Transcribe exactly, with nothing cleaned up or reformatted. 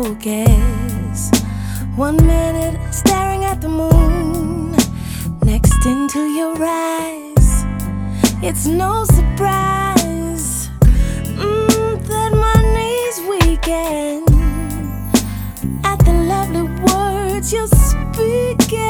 focus. One minute staring at the moon, next into your eyes. It's no surprise mm, that my knees weaken at the lovely words you're speaking.